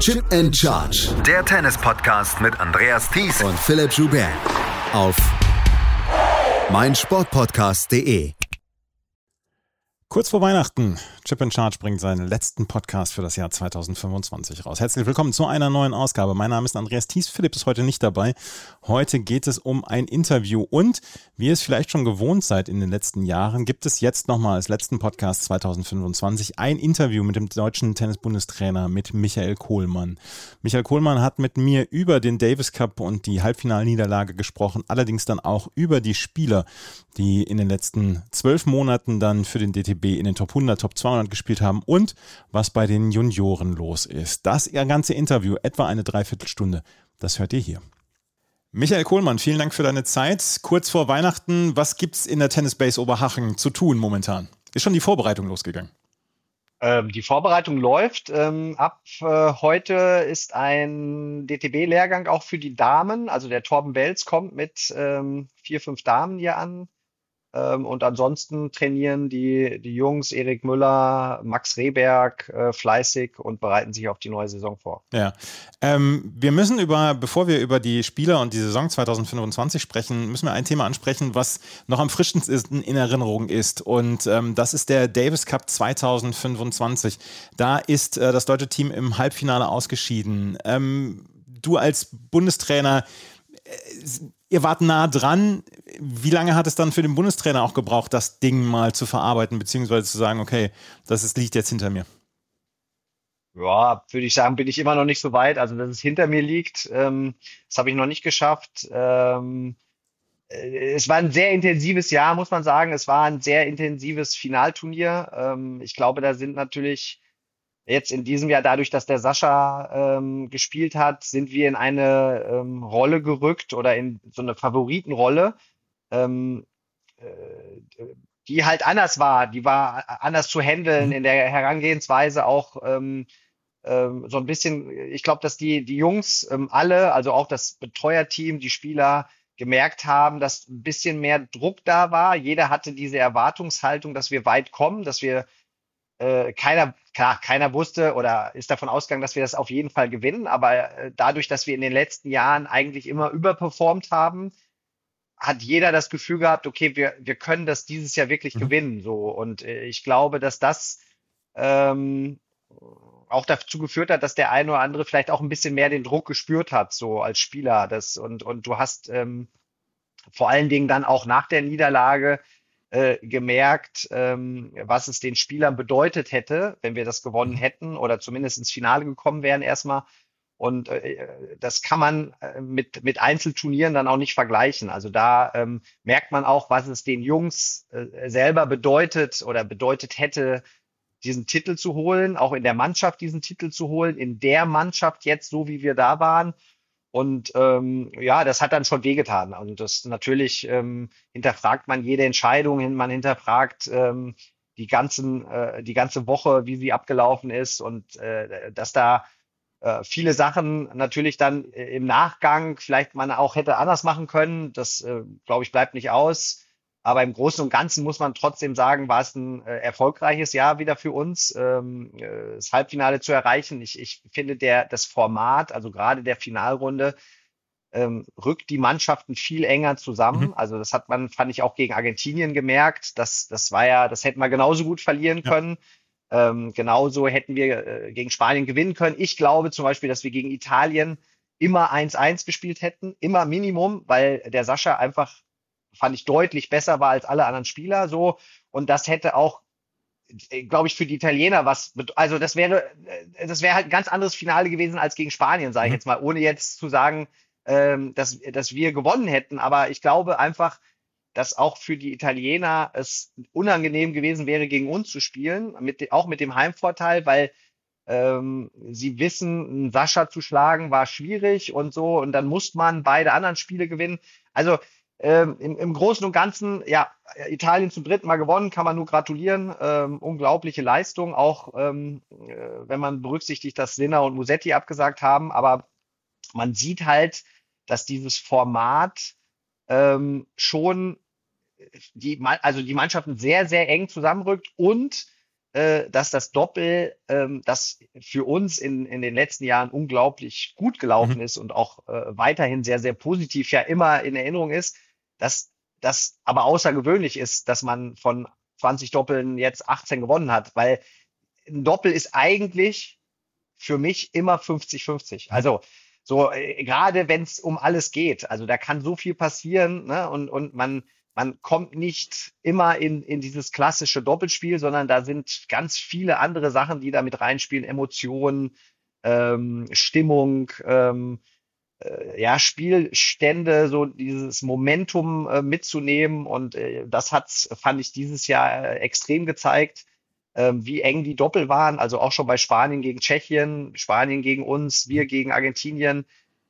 Chip and Charge. Der Tennis-Podcast mit Andreas Thies und Philipp Joubert. Auf meinsportpodcast.de. Kurz vor Weihnachten, Chip and Charge bringt seinen letzten Podcast für das Jahr 2025 raus. Herzlich willkommen zu einer neuen Ausgabe. Mein Name ist Andreas Thies, Philipp ist heute nicht dabei. Heute geht es um ein Interview und, wie ihr es vielleicht schon gewohnt seid in den letzten Jahren, gibt es jetzt nochmal als letzten Podcast 2025 ein Interview mit dem deutschen Tennis-Bundestrainer, mit Michael Kohlmann. Michael Kohlmann hat mit mir über den Davis Cup und die Halbfinalniederlage gesprochen, allerdings dann auch über die Spieler, die in den letzten 12 Monaten dann für den DTB in den Top 100, Top 200 gespielt haben und was bei den Junioren los ist. Das ganze Interview, etwa eine Dreiviertelstunde, das hört ihr hier. Michael Kohlmann, vielen Dank für deine Zeit. Kurz vor Weihnachten, was gibt's in der Tennisbase Oberhaching zu tun momentan? Ist schon die Vorbereitung losgegangen? Die Vorbereitung läuft. Ab heute ist ein DTB-Lehrgang auch für die Damen. Also der Torben Welz kommt mit 4, 5 Damen hier an. Und ansonsten trainieren die Jungs, Erik Müller, Max Rehberg, fleißig und bereiten sich auf die neue Saison vor. Ja, wir müssen bevor wir über die Spieler und die Saison 2025 sprechen, müssen wir ein Thema ansprechen, was noch am frischsten in Erinnerung ist. Und das ist der Davis Cup 2025. Da ist das deutsche Team im Halbfinale ausgeschieden. Du als Bundestrainer, ihr wart nah dran. Wie lange hat es dann für den Bundestrainer auch gebraucht, das Ding mal zu verarbeiten, beziehungsweise zu sagen, okay, liegt jetzt hinter mir? Ja, würde ich sagen, bin ich immer noch nicht so weit. Also, dass es hinter mir liegt, das habe ich noch nicht geschafft. Es war ein sehr intensives Jahr, muss man sagen. Es war ein sehr intensives Finalturnier. Ich glaube, da sind natürlich jetzt in diesem Jahr, dadurch, dass der Sascha gespielt hat, sind wir in eine Rolle gerückt oder in so eine Favoritenrolle, die halt anders war. Die war anders zu handeln in der Herangehensweise auch so ein bisschen. Ich glaube, dass die Jungs alle, also auch das Betreuerteam, die Spieler, gemerkt haben, dass ein bisschen mehr Druck da war. Jeder hatte diese Erwartungshaltung, dass wir weit kommen, dass wir keiner wusste oder ist davon ausgegangen, dass wir das auf jeden Fall gewinnen. Aber dadurch, dass wir in den letzten Jahren eigentlich immer überperformt haben, hat jeder das Gefühl gehabt, okay, wir können das dieses Jahr wirklich gewinnen. So. Und ich glaube, dass das auch dazu geführt hat, dass der eine oder andere vielleicht auch ein bisschen mehr den Druck gespürt hat, so als Spieler. Und du hast vor allen Dingen dann auch nach der Niederlage gemerkt, was es den Spielern bedeutet hätte, wenn wir das gewonnen hätten oder zumindest ins Finale gekommen wären erstmal. Und das kann man mit Einzelturnieren dann auch nicht vergleichen. Also da merkt man auch, was es den Jungs selber bedeutet oder bedeutet hätte, diesen Titel zu holen, auch in der Mannschaft diesen Titel zu holen, in der Mannschaft jetzt, so wie wir da waren. Und ja, das hat dann schon wehgetan. Und das natürlich hinterfragt man jede Entscheidung, man hinterfragt die ganze Woche, wie sie abgelaufen ist und dass da viele Sachen natürlich dann im Nachgang vielleicht man auch hätte anders machen können. Das, glaube ich, bleibt nicht aus. Aber im Großen und Ganzen muss man trotzdem sagen, war es ein erfolgreiches Jahr wieder für uns, das Halbfinale zu erreichen. Ich finde, das Format, also gerade der Finalrunde, rückt die Mannschaften viel enger zusammen. Also das fand ich auch gegen Argentinien gemerkt. Das hätten wir genauso gut verlieren können. Genauso hätten wir gegen Spanien gewinnen können. Ich glaube zum Beispiel, dass wir gegen Italien immer 1-1 gespielt hätten, immer Minimum, weil der Sascha einfach, fand ich, deutlich besser war als alle anderen Spieler, so. Und das hätte auch, glaube ich, für die Italiener also das wäre halt ein ganz anderes Finale gewesen als gegen Spanien, sage ich jetzt mal, ohne jetzt zu sagen, dass wir gewonnen hätten. Aber ich glaube einfach, dass auch für die Italiener es unangenehm gewesen wäre, gegen uns zu spielen, auch mit dem Heimvorteil, weil sie wissen, einen Sascha zu schlagen war schwierig und so, und dann muss man beide anderen Spiele gewinnen. Also im Großen und Ganzen, ja, Italien zum 3. Mal gewonnen, kann man nur gratulieren. Unglaubliche Leistung, auch wenn man berücksichtigt, dass Sinner und Musetti abgesagt haben. Aber man sieht halt, dass dieses Format schon die Mannschaften sehr, sehr eng zusammenrückt und dass das Doppel, das für uns in den letzten Jahren unglaublich gut gelaufen Mhm. ist und auch weiterhin sehr, sehr positiv ja immer in Erinnerung ist, dass das aber außergewöhnlich ist, dass man von 20 Doppeln jetzt 18 gewonnen hat, weil ein Doppel ist eigentlich für mich immer 50-50. Mhm. Also so gerade wenn es um alles geht, also da kann so viel passieren, ne? Und man kommt nicht immer in dieses klassische Doppelspiel, sondern da sind ganz viele andere Sachen, die da mit reinspielen, Emotionen, Stimmung, ja, Spielstände, so dieses Momentum mitzunehmen. Und das hat's, fand ich, dieses Jahr extrem gezeigt, wie eng die Doppel waren. Also auch schon bei Spanien gegen Tschechien, Spanien gegen uns, wir gegen Argentinien.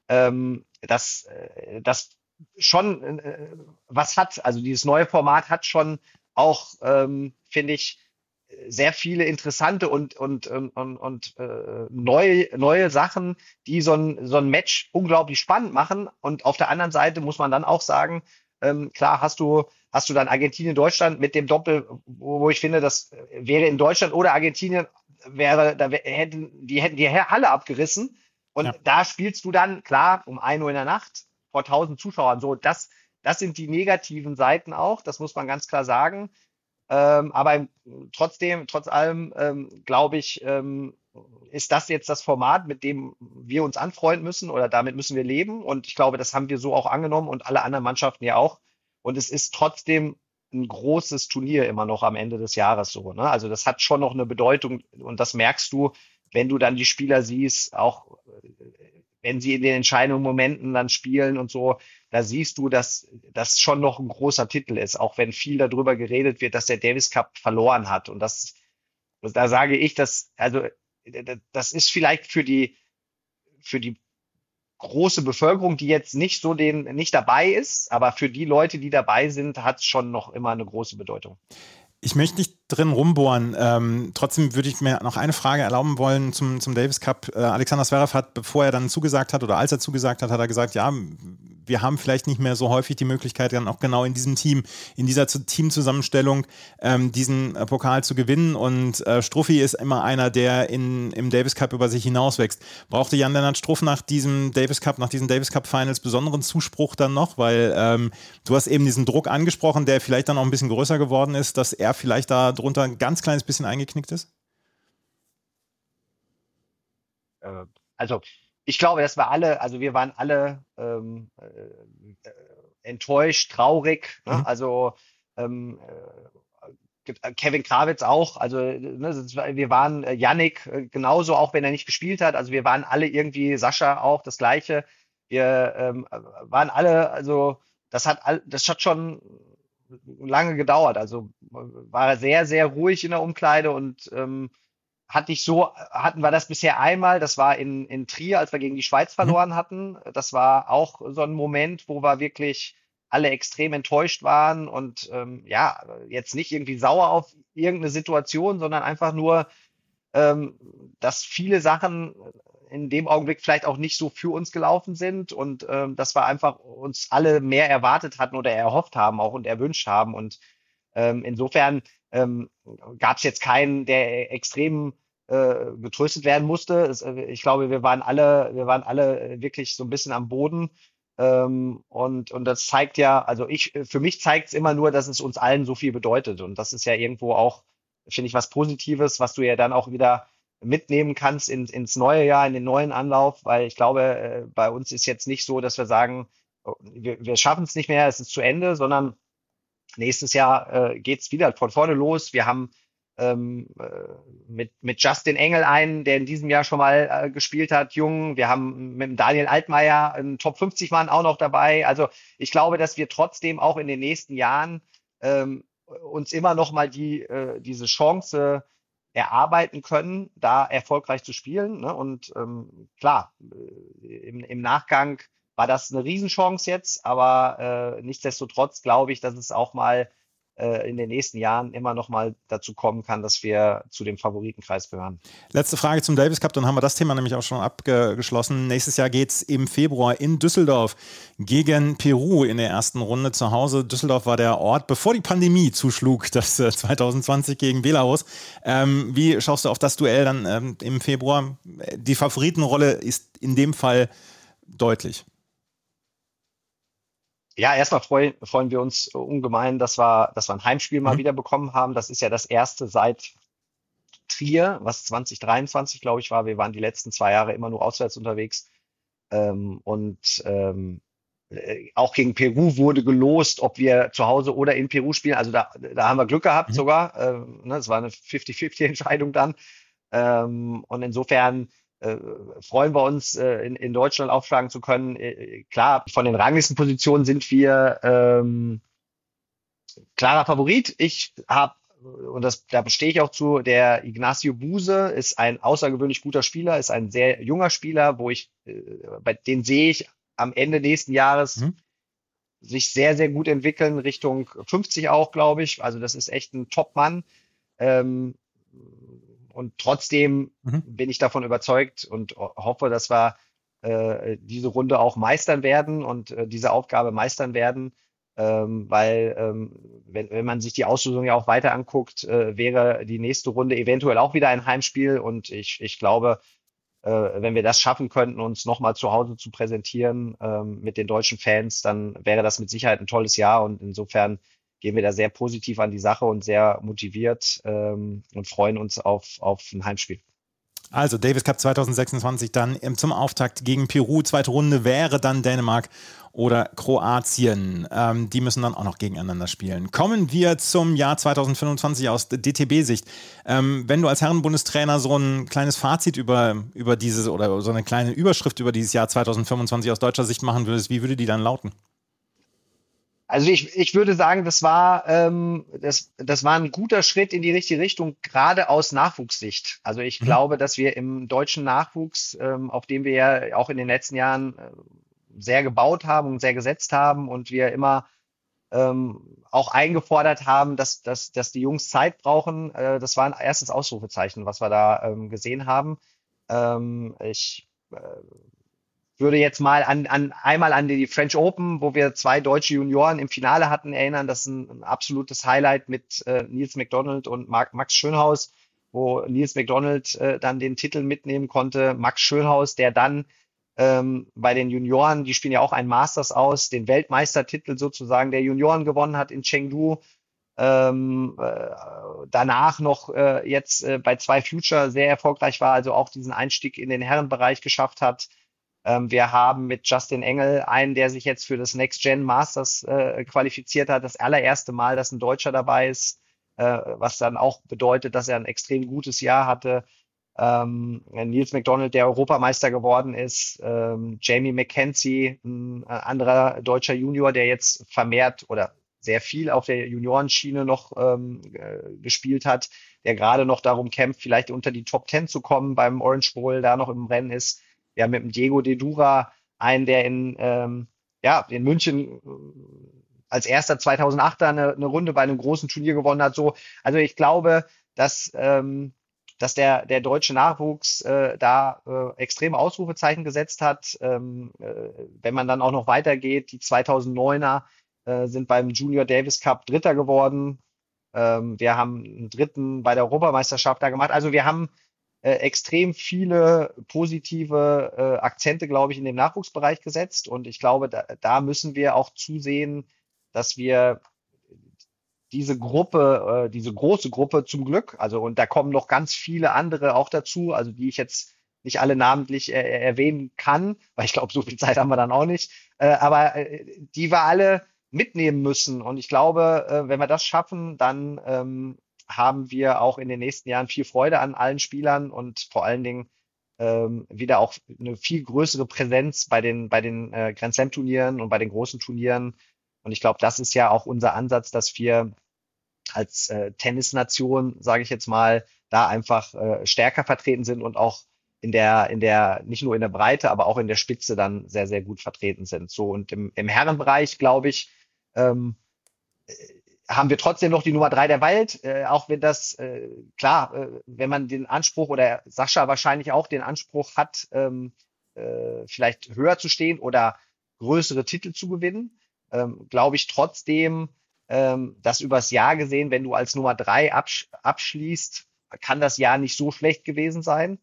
Das schon was hat. Also dieses neue Format hat schon auch, finde ich, sehr viele interessante und neue Sachen, die so ein Match unglaublich spannend machen. Und auf der anderen Seite muss man dann auch sagen, klar hast du dann Argentinien, Deutschland mit dem Doppel, wo ich finde, das wäre in Deutschland oder Argentinien hätten die Halle abgerissen. Und Ja. da spielst du dann, klar, um 1 Uhr in der Nacht vor 1000 Zuschauern. So, das sind die negativen Seiten auch, das muss man ganz klar sagen. Aber trotzdem, trotz allem, glaube ich, ist das jetzt das Format, mit dem wir uns anfreunden müssen oder damit müssen wir leben. Und ich glaube, das haben wir so auch angenommen und alle anderen Mannschaften ja auch. Und es ist trotzdem ein großes Turnier immer noch am Ende des Jahres so, ne? Also das hat schon noch eine Bedeutung und das merkst du, wenn du dann die Spieler siehst, auch wenn sie in den entscheidenden Momenten dann spielen und so, da siehst du, dass das schon noch ein großer Titel ist, auch wenn viel darüber geredet wird, dass der Davis Cup verloren hat. Und da sage ich, das ist vielleicht für die große Bevölkerung, die jetzt nicht dabei ist, aber für die Leute, die dabei sind, hat es schon noch immer eine große Bedeutung. Ich möchte nicht drin rumbohren. Trotzdem würde ich mir noch eine Frage erlauben wollen zum Davis Cup. Alexander Zverev hat, bevor er dann zugesagt hat oder als er zugesagt hat, hat er gesagt, ja, wir haben vielleicht nicht mehr so häufig die Möglichkeit, dann auch genau in diesem Team, in dieser Teamzusammenstellung diesen Pokal zu gewinnen. Und Struffi ist immer einer, der im Davis Cup über sich hinauswächst. Brauchte Jan-Lennart Struff nach diesem Davis Cup, nach diesen Davis Cup Finals besonderen Zuspruch dann noch? Weil du hast eben diesen Druck angesprochen, der vielleicht dann auch ein bisschen größer geworden ist, dass er vielleicht da drunter ein ganz kleines bisschen eingeknickt ist? Also ich glaube, also wir waren alle enttäuscht, traurig. Ne? Mhm. Also Kevin Krawitz auch. Also ne, wir waren Yannick genauso, auch wenn er nicht gespielt hat. Also wir waren alle irgendwie, Sascha auch das Gleiche. Wir waren alle, also das hat schon lange gedauert. Also war er sehr, sehr ruhig in der Umkleide und hatten wir das bisher einmal, das war in Trier, als wir gegen die Schweiz Mhm. verloren hatten. Das war auch so ein Moment, wo wir wirklich alle extrem enttäuscht waren und ja, jetzt nicht irgendwie sauer auf irgendeine Situation, sondern einfach nur, ähm, dass viele Sachen in dem Augenblick vielleicht auch nicht so für uns gelaufen sind und dass wir einfach uns alle mehr erwartet hatten oder erhofft haben auch und erwünscht haben. Und insofern gab es jetzt keinen, der extrem getröstet werden musste. Ich glaube, wir waren alle wirklich so ein bisschen am Boden. Und das zeigt ja, für mich zeigt es immer nur, dass es uns allen so viel bedeutet. Und das ist ja irgendwo auch, finde ich, was Positives, was du ja dann auch wieder mitnehmen kannst ins neue Jahr, in den neuen Anlauf, weil ich glaube, bei uns ist jetzt nicht so, dass wir sagen, oh, wir schaffen es nicht mehr, es ist zu Ende, sondern nächstes Jahr geht's wieder von vorne los. Wir haben mit Justin Engel einen, der in diesem Jahr schon mal gespielt hat, jung. Wir haben mit dem Daniel Altmaier einen Top 50 Mann auch noch dabei. Also ich glaube, dass wir trotzdem auch in den nächsten Jahren uns immer noch mal diese Chance erarbeiten können, da erfolgreich zu spielen. Ne? Und klar, im Nachgang war das eine Riesenchance jetzt, aber nichtsdestotrotz glaube ich, dass es auch mal in den nächsten Jahren immer noch mal dazu kommen kann, dass wir zu dem Favoritenkreis gehören. Letzte Frage zum Davis Cup, dann haben wir das Thema nämlich auch schon abgeschlossen. Nächstes Jahr geht es im Februar in Düsseldorf gegen Peru in der ersten Runde zu Hause. Düsseldorf war der Ort, bevor die Pandemie zuschlug, das 2020 gegen Belarus. Wie schaust du auf das Duell dann im Februar? Die Favoritenrolle ist in dem Fall deutlich. Ja, erstmal freuen wir uns ungemein, dass wir ein Heimspiel mal wieder bekommen haben. Das ist ja das erste seit Trier, was 2023, glaube ich, war. Wir waren die letzten 2 Jahre immer nur auswärts unterwegs. Auch gegen Peru wurde gelost, ob wir zu Hause oder in Peru spielen. Also da haben wir Glück gehabt sogar. Es war eine 50-50-Entscheidung dann. Und insofern freuen wir uns, in Deutschland aufschlagen zu können. Klar, von den Ranglistenpositionen sind wir klarer Favorit. Ich habe, und da stehe ich auch zu, der Ignacio Buse ist ein außergewöhnlich guter Spieler, ist ein sehr junger Spieler, bei den sehe ich am Ende nächsten Jahres sich sehr, sehr gut entwickeln, Richtung 50 auch, glaube ich. Also das ist echt ein Top-Mann. Und trotzdem bin ich davon überzeugt und hoffe, dass wir diese Runde auch meistern werden und diese Aufgabe meistern werden, weil wenn man sich die Auslosung ja auch weiter anguckt, wäre die nächste Runde eventuell auch wieder ein Heimspiel und ich glaube, wenn wir das schaffen könnten, uns nochmal zu Hause zu präsentieren mit den deutschen Fans, dann wäre das mit Sicherheit ein tolles Jahr und insofern gehen wir da sehr positiv an die Sache und sehr motiviert und freuen uns auf ein Heimspiel. Also Davis Cup 2026 dann zum Auftakt gegen Peru. Zweite Runde wäre dann Dänemark oder Kroatien. Die müssen dann auch noch gegeneinander spielen. Kommen wir zum Jahr 2025 aus DTB-Sicht. Wenn du als Herrenbundestrainer so ein kleines Fazit über dieses oder so eine kleine Überschrift über dieses Jahr 2025 aus deutscher Sicht machen würdest, wie würde die dann lauten? Also ich würde sagen, das war ein guter Schritt in die richtige Richtung, gerade aus Nachwuchssicht. Also ich glaube, dass wir im deutschen Nachwuchs, auf dem wir ja auch in den letzten Jahren sehr gebaut haben und sehr gesetzt haben und wir immer auch eingefordert haben, dass die Jungs Zeit brauchen. Das war ein erstes Ausrufezeichen, was wir da gesehen haben. Ich würde jetzt mal einmal an die French Open, wo wir 2 deutsche Junioren im Finale hatten, erinnern. Das ist ein absolutes Highlight mit Nils McDonald und Max Schönhaus, wo Nils McDonald dann den Titel mitnehmen konnte. Max Schönhaus, der dann bei den Junioren, die spielen ja auch ein Masters aus, den Weltmeistertitel sozusagen der Junioren gewonnen hat in Chengdu. Danach noch jetzt bei 2 Future sehr erfolgreich war, also auch diesen Einstieg in den Herrenbereich geschafft hat. Wir haben mit Justin Engel einen, der sich jetzt für das Next Gen Masters qualifiziert hat. Das allererste Mal, dass ein Deutscher dabei ist, was dann auch bedeutet, dass er ein extrem gutes Jahr hatte. Nils McDonald, der Europameister geworden ist. Jamie McKenzie, ein anderer deutscher Junior, der jetzt vermehrt oder sehr viel auf der Juniorenschiene noch gespielt hat, der gerade noch darum kämpft, vielleicht unter die Top 10 zu kommen beim Orange Bowl, da noch im Rennen ist. Wir haben mit dem Diego de Dura einen, der in München als erster 2008er eine Runde bei einem großen Turnier gewonnen hat. So, also ich glaube, dass der deutsche Nachwuchs da extreme Ausrufezeichen gesetzt hat. Wenn man dann auch noch weitergeht, die 2009er sind beim Junior Davis Cup Dritter geworden. Wir haben einen Dritten bei der Europameisterschaft da gemacht. Also wir haben extrem viele positive Akzente, glaube ich, in dem Nachwuchsbereich gesetzt. Und ich glaube, da müssen wir auch zusehen, dass wir diese Gruppe, diese große Gruppe zum Glück, also und da kommen noch ganz viele andere auch dazu, also die ich jetzt nicht alle namentlich erwähnen kann, weil ich glaube, so viel Zeit haben wir dann auch nicht, aber die wir alle mitnehmen müssen. Und ich glaube, wenn wir das schaffen, dann haben wir auch in den nächsten Jahren viel Freude an allen Spielern und vor allen Dingen wieder auch eine viel größere Präsenz bei den Grand Slam Turnieren und bei den großen Turnieren. Und ich glaube, das ist ja auch unser Ansatz, dass wir als Tennisnation, sage ich jetzt mal, da einfach stärker vertreten sind und auch in der nicht nur in der Breite, aber auch in der Spitze dann sehr, sehr gut vertreten sind. So und im Herrenbereich, glaube ich, haben wir trotzdem noch die Nummer 3 der Welt, auch wenn das, klar, wenn man den Anspruch oder Sascha wahrscheinlich auch den Anspruch hat, vielleicht höher zu stehen oder größere Titel zu gewinnen, glaube ich trotzdem, dass übers Jahr gesehen, wenn du als Nummer 3 abschließt, kann das Jahr nicht so schlecht gewesen sein.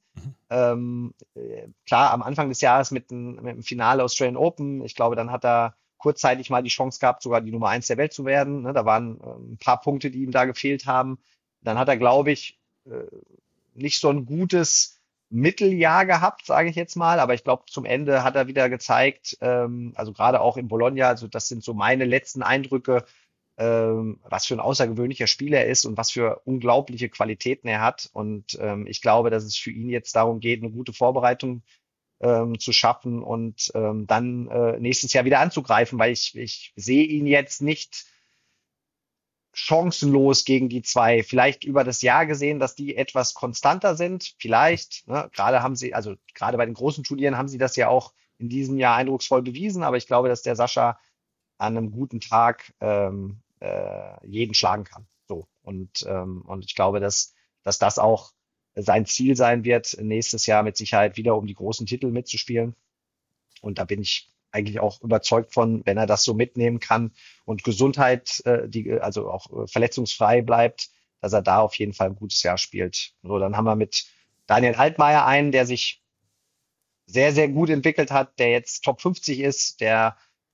Klar, am Anfang des Jahres mit dem Finale Australian Open, ich glaube, dann hat er kurzzeitig mal die Chance gehabt, sogar die Nummer 1 der Welt zu werden. Ne? Da waren ein paar Punkte, die ihm da gefehlt haben. Dann hat er, glaube ich, nicht so ein gutes Mitteljahr gehabt, sage ich jetzt mal. Aber ich glaube, zum Ende hat er wieder gezeigt, also gerade auch in Bologna, also das sind so meine letzten Eindrücke, was für ein außergewöhnlicher Spieler er ist und was für unglaubliche Qualitäten er hat. Und ich glaube, dass es für ihn jetzt darum geht, eine gute Vorbereitung zu schaffen und dann nächstes Jahr wieder anzugreifen, weil ich sehe ihn jetzt nicht chancenlos gegen die 2. Vielleicht über das Jahr gesehen, dass die etwas konstanter sind. Vielleicht, ne? Gerade bei den großen Turnieren haben sie das ja auch in diesem Jahr eindrucksvoll bewiesen, aber ich glaube, dass der Sascha an einem guten Tag jeden schlagen kann. So. Und ich glaube, dass das auch sein Ziel sein wird, nächstes Jahr mit Sicherheit wieder um die großen Titel mitzuspielen. Und da bin ich eigentlich auch überzeugt von, wenn er das so mitnehmen kann und Gesundheit, also auch verletzungsfrei bleibt, dass er da auf jeden Fall ein gutes Jahr spielt. So, dann haben wir mit Daniel Altmaier einen, der sich sehr, sehr gut entwickelt hat, der jetzt Top 50 ist, der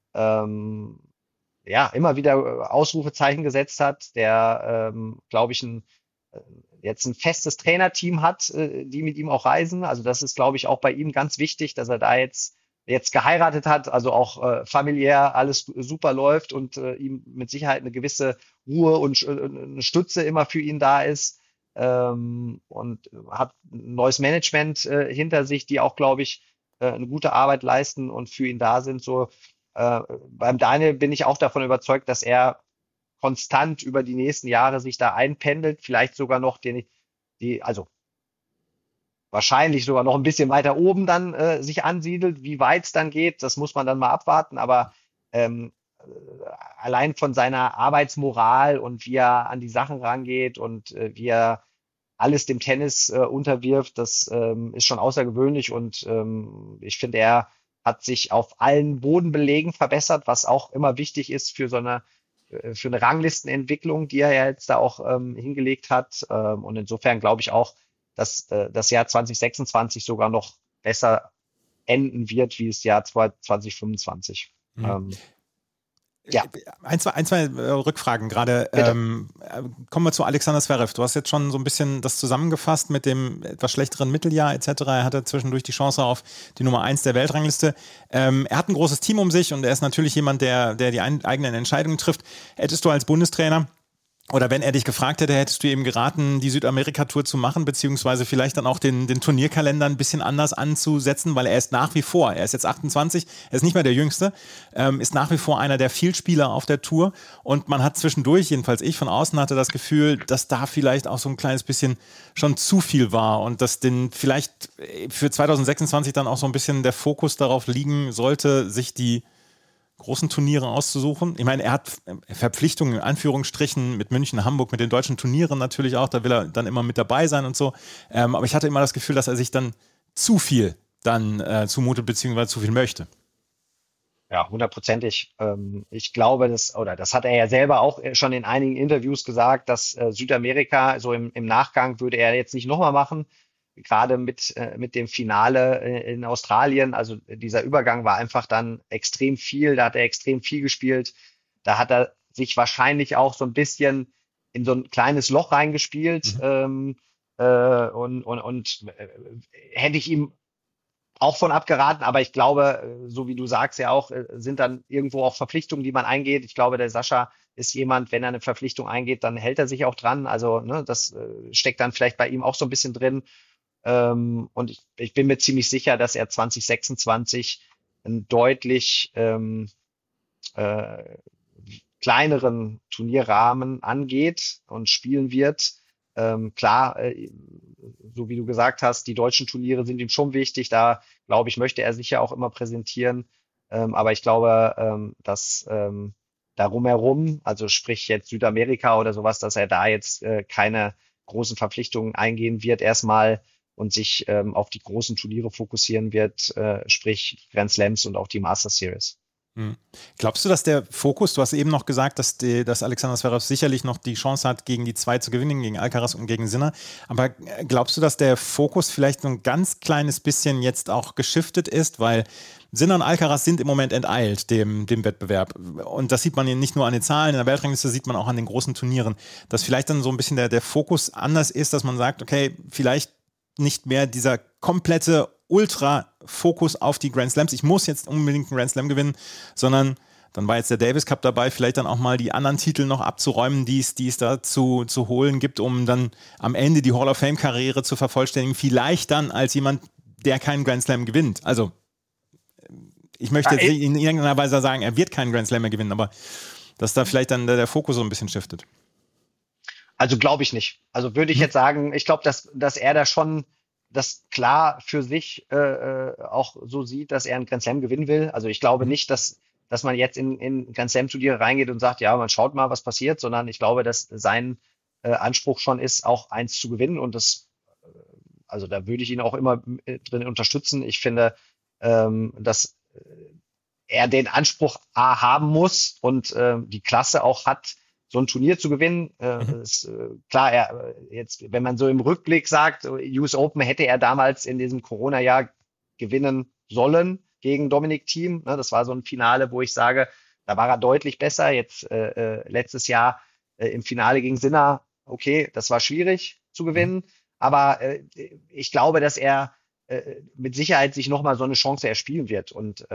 immer wieder Ausrufezeichen gesetzt hat, der, glaube ich, jetzt ein festes Trainerteam hat, die mit ihm auch reisen. Also das ist, glaube ich, auch bei ihm ganz wichtig, dass er da jetzt geheiratet hat, also auch familiär alles super läuft und ihm mit Sicherheit eine gewisse Ruhe und eine Stütze immer für ihn da ist, und hat ein neues Management hinter sich, die auch, glaube ich, eine gute Arbeit leisten und für ihn da sind. So beim Daniel bin ich auch davon überzeugt, dass er konstant über die nächsten Jahre sich da einpendelt, vielleicht sogar noch also wahrscheinlich sogar noch ein bisschen weiter oben dann sich ansiedelt. Wie weit es dann geht, das muss man dann mal abwarten, aber allein von seiner Arbeitsmoral und wie er an die Sachen rangeht und wie er alles dem Tennis unterwirft, das ist schon außergewöhnlich und ich finde, er hat sich auf allen Bodenbelegen verbessert, was auch immer wichtig ist für eine Ranglistenentwicklung, die er ja jetzt da auch hingelegt hat. Und insofern glaube ich auch, dass das Jahr 2026 sogar noch besser enden wird wie das Jahr 2025. Mhm. Ja. Ein, zwei Rückfragen gerade. Kommen wir zu Alexander Zverev. Du hast jetzt schon so ein bisschen das zusammengefasst mit dem etwas schlechteren Mitteljahr etc. Er hatte zwischendurch die Chance auf die Nummer 1 der Weltrangliste. Er hat ein großes Team um sich und er ist natürlich jemand, der die eigenen Entscheidungen trifft. Hättest du als Bundestrainer oder wenn er dich gefragt hätte, hättest du ihm geraten, die Südamerika-Tour zu machen, beziehungsweise vielleicht dann auch den Turnierkalender ein bisschen anders anzusetzen, weil er ist nach wie vor, er ist jetzt 28, er ist nicht mehr der Jüngste, ist nach wie vor einer der Vielspieler auf der Tour und man hat zwischendurch, jedenfalls ich von außen hatte das Gefühl, dass da vielleicht auch so ein kleines bisschen schon zu viel war und dass vielleicht für 2026 dann auch so ein bisschen der Fokus darauf liegen sollte, sich die großen Turniere auszusuchen. Ich meine, er hat Verpflichtungen in Anführungsstrichen mit München, Hamburg, mit den deutschen Turnieren natürlich auch, da will er dann immer mit dabei sein und so. Aber ich hatte immer das Gefühl, dass er sich dann zu viel dann zumutet, beziehungsweise zu viel möchte. Ja, 100%. Ich glaube, das hat er ja selber auch schon in einigen Interviews gesagt, dass Südamerika, so im Nachgang würde er jetzt nicht nochmal machen. Gerade mit dem Finale in Australien, also dieser Übergang war einfach dann extrem viel, da hat er extrem viel gespielt, da hat er sich wahrscheinlich auch so ein bisschen in so ein kleines Loch reingespielt, und hätte ich ihm auch von abgeraten, aber ich glaube, so wie du sagst ja auch, sind dann irgendwo auch Verpflichtungen, die man eingeht. Ich glaube, der Sascha ist jemand, wenn er eine Verpflichtung eingeht, dann hält er sich auch dran, also das steckt dann vielleicht bei ihm auch so ein bisschen drin. Und ich bin mir ziemlich sicher, dass er 2026 einen deutlich kleineren Turnierrahmen angeht und spielen wird. Klar, so wie du gesagt hast, die deutschen Turniere sind ihm schon wichtig. Da, glaube ich, möchte er sich ja auch immer präsentieren. Aber ich glaube, dass darum herum, also sprich jetzt Südamerika oder sowas, dass er da jetzt keine großen Verpflichtungen eingehen wird erstmal und sich auf die großen Turniere fokussieren wird, sprich Grand Slams und auch die Master Series. Glaubst du, dass der Fokus, du hast eben noch gesagt, dass Alexander Zverev sicherlich noch die Chance hat, gegen die zwei zu gewinnen, gegen Alcaraz und gegen Sinner, aber glaubst du, dass der Fokus vielleicht so ein ganz kleines bisschen jetzt auch geschiftet ist, weil Sinner und Alcaraz sind im Moment enteilt, dem Wettbewerb, und das sieht man nicht nur an den Zahlen, in der Weltrangliste sieht man auch an den großen Turnieren, dass vielleicht dann so ein bisschen der Fokus anders ist, dass man sagt, okay, vielleicht nicht mehr dieser komplette Ultra-Fokus auf die Grand Slams. Ich muss jetzt unbedingt einen Grand Slam gewinnen, sondern dann war jetzt der Davis Cup dabei, vielleicht dann auch mal die anderen Titel noch abzuräumen, die es da zu holen gibt, um dann am Ende die Hall of Fame-Karriere zu vervollständigen. Vielleicht dann als jemand, der keinen Grand Slam gewinnt. Also ich möchte jetzt nicht in irgendeiner Weise sagen, er wird keinen Grand Slam mehr gewinnen, aber dass da vielleicht dann der Fokus so ein bisschen shiftet. Also glaube ich nicht. Also würde ich jetzt sagen, ich glaube, dass er da schon das klar für sich auch so sieht, dass er einen Grand Slam gewinnen will. Also ich glaube nicht, dass man jetzt in Grand Slam Turniere reingeht und sagt, ja, man schaut mal, was passiert, sondern ich glaube, dass sein Anspruch schon ist, auch eins zu gewinnen, und also da würde ich ihn auch immer drin unterstützen. Ich finde, dass er den Anspruch haben muss und die Klasse auch hat, so ein Turnier zu gewinnen. Ist, klar, jetzt, wenn man so im Rückblick sagt, US Open hätte er damals in diesem Corona-Jahr gewinnen sollen gegen Dominic Thiem. Ne, das war so ein Finale, wo ich sage, da war er deutlich besser. Jetzt letztes Jahr im Finale gegen Sinner, okay, das war schwierig zu gewinnen. Aber ich glaube, dass er mit Sicherheit sich nochmal so eine Chance erspielen wird. Und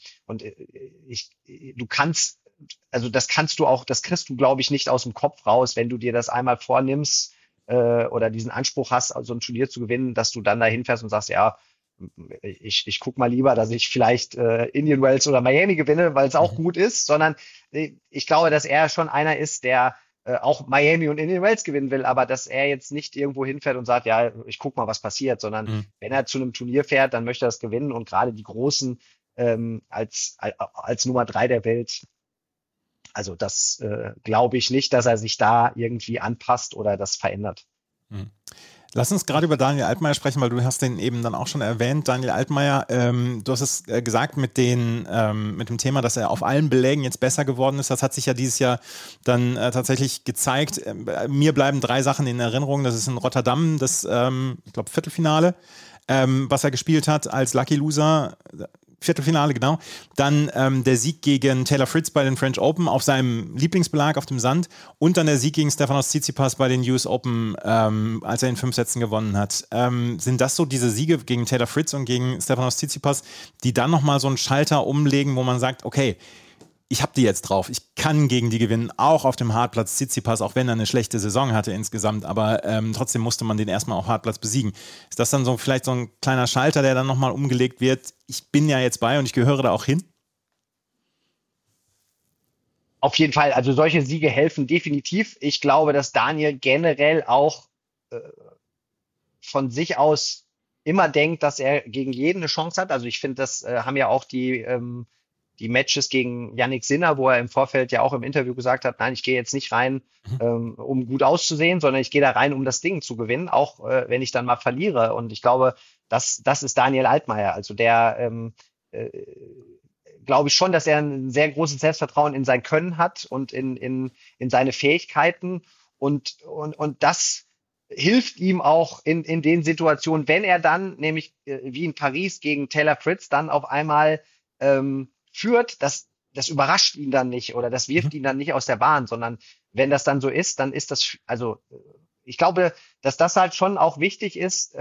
du kannst, also das kriegst du, glaube ich, nicht aus dem Kopf raus, wenn du dir das einmal vornimmst oder diesen Anspruch hast, so ein Turnier zu gewinnen, dass du dann da hinfährst und sagst, ja, ich guck mal lieber, dass ich vielleicht Indian Wells oder Miami gewinne, weil es auch gut ist, sondern ich glaube, dass er schon einer ist, der auch Miami und Indian Wells gewinnen will, aber dass er jetzt nicht irgendwo hinfährt und sagt, ja, ich guck mal, was passiert, sondern wenn er zu einem Turnier fährt, dann möchte er das gewinnen, und gerade die Großen als Nummer 3 der Welt, also das glaube ich nicht, dass er sich da irgendwie anpasst oder das verändert. Lass uns gerade über Daniel Altmaier sprechen, weil du hast den eben dann auch schon erwähnt. Daniel Altmaier, du hast es gesagt mit dem Thema, dass er auf allen Belägen jetzt besser geworden ist. Das hat sich ja dieses Jahr dann tatsächlich gezeigt. Mir bleiben 3 Sachen in Erinnerung. Das ist in Rotterdam das, ich glaube, Viertelfinale, was er gespielt hat als Lucky Loser. Viertelfinale, genau. Dann der Sieg gegen Taylor Fritz bei den French Open auf seinem Lieblingsbelag auf dem Sand, und dann der Sieg gegen Stefanos Tsitsipas bei den US Open, als er in 5 Sätzen gewonnen hat. Sind das so diese Siege gegen Taylor Fritz und gegen Stefanos Tsitsipas, die dann nochmal so einen Schalter umlegen, wo man sagt, okay, ich habe die jetzt drauf, ich kann gegen die gewinnen, auch auf dem Hartplatz Tsitsipas, auch wenn er eine schlechte Saison hatte insgesamt, aber trotzdem musste man den erstmal auf Hartplatz besiegen. Ist das dann so vielleicht so ein kleiner Schalter, der dann nochmal umgelegt wird? Ich bin ja jetzt bei und ich gehöre da auch hin? Auf jeden Fall, also solche Siege helfen definitiv. Ich glaube, dass Daniel generell auch von sich aus immer denkt, dass er gegen jeden eine Chance hat. Also ich finde, das haben ja auch die Matches gegen Jannik Sinner, wo er im Vorfeld ja auch im Interview gesagt hat, nein, ich gehe jetzt nicht rein, um gut auszusehen, sondern ich gehe da rein, um das Ding zu gewinnen, auch wenn ich dann mal verliere. Und ich glaube, das ist Daniel Altmaier. Also der glaube ich schon, dass er ein sehr großes Selbstvertrauen in sein Können hat und in seine Fähigkeiten. Und das hilft ihm auch in den Situationen, wenn er dann, nämlich wie in Paris gegen Taylor Fritz, dann auf einmal führt, das überrascht ihn dann nicht oder das wirft ihn dann nicht aus der Bahn, sondern wenn das dann so ist, dann ist das, also ich glaube, dass das halt schon auch wichtig ist,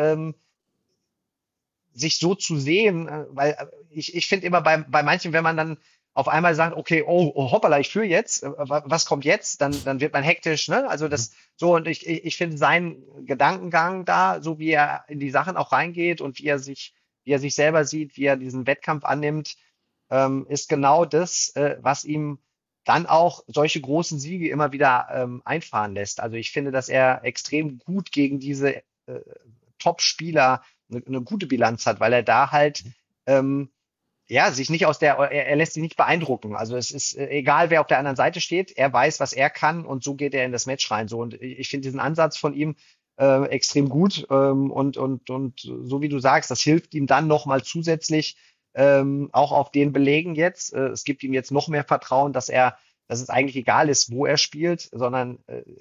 sich so zu sehen, weil ich finde immer bei manchen, wenn man dann auf einmal sagt, okay, oh hoppala, ich führe jetzt, was kommt jetzt? Dann wird man hektisch, ne? Also das so, und ich finde seinen Gedankengang da, so wie er in die Sachen auch reingeht und wie er sich selber sieht, wie er diesen Wettkampf annimmt, ist genau das, was ihm dann auch solche großen Siege immer wieder einfahren lässt. Also ich finde, dass er extrem gut gegen diese Top-Spieler eine gute Bilanz hat, weil er da halt ja, sich nicht er lässt sich nicht beeindrucken. Also es ist egal, wer auf der anderen Seite steht, er weiß, was er kann und so geht er in das Match rein. So, und ich finde diesen Ansatz von ihm extrem gut und so wie du sagst, das hilft ihm dann nochmal zusätzlich auch auf den Belegen jetzt. Es gibt ihm jetzt noch mehr Vertrauen, dass es eigentlich egal ist, wo er spielt, sondern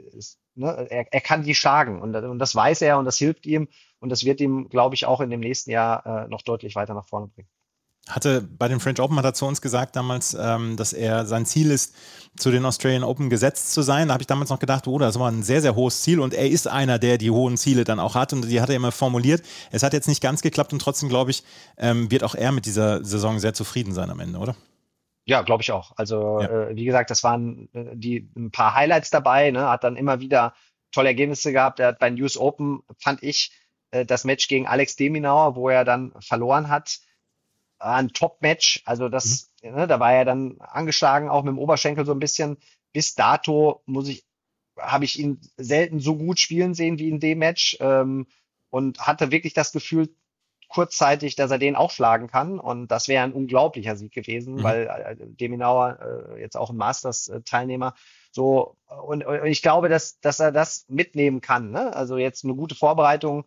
er kann die schlagen und das weiß er und das hilft ihm und das wird ihm, glaube ich, auch in dem nächsten Jahr noch deutlich weiter nach vorne bringen. Bei den French Open hat er zu uns gesagt damals, dass sein Ziel ist, zu den Australian Open gesetzt zu sein. Da habe ich damals noch gedacht, das war ein sehr, sehr hohes Ziel und er ist einer, der die hohen Ziele dann auch hat und die hat er immer formuliert. Es hat jetzt nicht ganz geklappt und trotzdem, glaube ich, wird auch er mit dieser Saison sehr zufrieden sein am Ende, oder? Ja, glaube ich auch. Also wie gesagt, das waren ein paar Highlights dabei, ne? Hat dann immer wieder tolle Ergebnisse gehabt. Er hat bei den US Open, fand ich, das Match gegen Alex de Minaur, wo er dann verloren hat, ein Top-Match, also da war er dann angeschlagen, auch mit dem Oberschenkel so ein bisschen. Bis dato habe ich ihn selten so gut spielen sehen wie in dem Match und hatte wirklich das Gefühl kurzzeitig, dass er den auch schlagen kann und das wäre ein unglaublicher Sieg gewesen, weil de Minaur jetzt auch ein Masters-Teilnehmer so und ich glaube, dass er das mitnehmen kann, ne? Also jetzt eine gute Vorbereitung.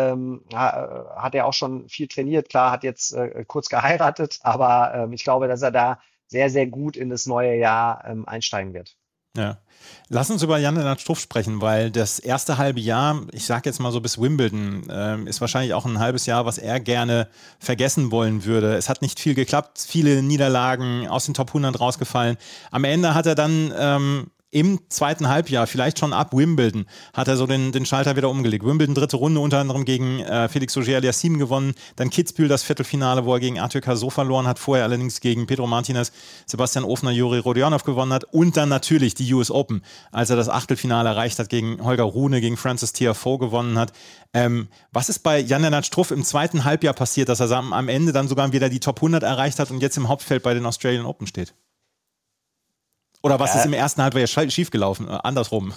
Hat er auch schon viel trainiert, klar, hat jetzt kurz geheiratet, aber ich glaube, dass er da sehr, sehr gut in das neue Jahr einsteigen wird. Ja. Lass uns über Jan-Lennart Struff sprechen, weil das erste halbe Jahr, ich sage jetzt mal so bis Wimbledon, ist wahrscheinlich auch ein halbes Jahr, was er gerne vergessen wollen würde. Es hat nicht viel geklappt, viele Niederlagen, aus den Top 100 rausgefallen. Am Ende hat er dann im zweiten Halbjahr, vielleicht schon ab Wimbledon, hat er so den Schalter wieder umgelegt. Wimbledon 3. Runde, unter anderem gegen Felix Auger-Aliassime gewonnen. Dann Kitzbühel das Viertelfinale, wo er gegen Arthur Cazaux verloren hat. Vorher allerdings gegen Pedro Martinez, Sebastian Ofner, Juri Rodionov gewonnen hat. Und dann natürlich die US Open, als er das Achtelfinale erreicht hat, gegen Holger Rune, gegen Francis Tiafoe gewonnen hat. Was ist bei Jan-Lennart Struff im zweiten Halbjahr passiert, dass er am Ende dann sogar wieder die Top 100 erreicht hat und jetzt im Hauptfeld bei den Australian Open steht? Oder was ist im ersten Halbjahr schiefgelaufen? Andersrum.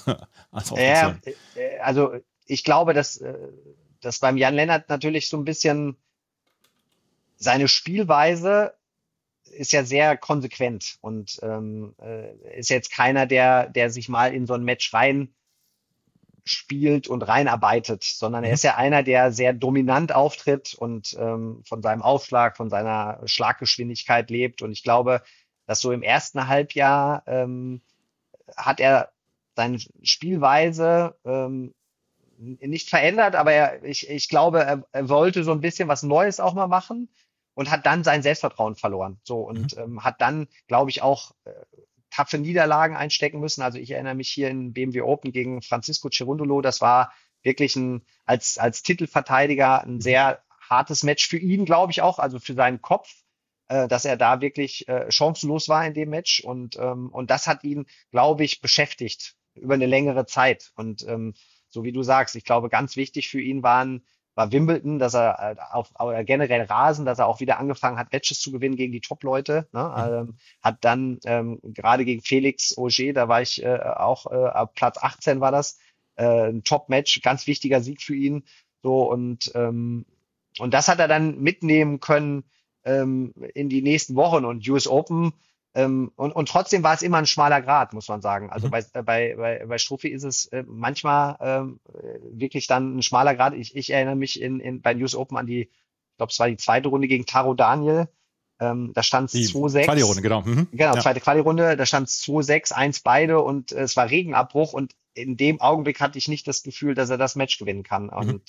Also ich glaube, dass beim Jan-Lennart natürlich so ein bisschen seine Spielweise ist ja sehr konsequent und ist jetzt keiner, der sich mal in so ein Match rein spielt und reinarbeitet, sondern er ist ja einer, der sehr dominant auftritt und von seinem Aufschlag, von seiner Schlaggeschwindigkeit lebt und ich glaube, dass so im ersten Halbjahr hat er seine Spielweise nicht verändert, aber ich glaube, er wollte so ein bisschen was Neues auch mal machen und hat dann sein Selbstvertrauen verloren. So und hat dann, glaube ich, auch taffe Niederlagen einstecken müssen. Also ich erinnere mich hier in BMW Open gegen Francisco Cerundolo, das war wirklich als Titelverteidiger ein sehr hartes Match für ihn, glaube ich auch, also für seinen Kopf. Dass er da wirklich chancenlos war in dem Match und das hat ihn, glaube ich, beschäftigt über eine längere Zeit und so wie du sagst, ich glaube, ganz wichtig für ihn war Wimbledon, dass er oder generell Rasen, dass er auch wieder angefangen hat, Matches zu gewinnen gegen die Top-Leute, ne? Hat dann gerade gegen Felix Auger, da war ich auch ab Platz 18 war das, ein Top-Match, ganz wichtiger Sieg für ihn so und das hat er dann mitnehmen können in die nächsten Wochen und US Open und trotzdem war es immer ein schmaler Grat, muss man sagen. Also bei Struffi ist es manchmal wirklich dann ein schmaler Grat. Ich erinnere mich bei US Open an ich glaube, es war die zweite Runde gegen Taro Daniel. Da stand es 2-6. Quali-Runde, genau. Genau, zweite Quali-Runde, da stand es 2-6, 1 beide und es war Regenabbruch und in dem Augenblick hatte ich nicht das Gefühl, dass er das Match gewinnen kann. Und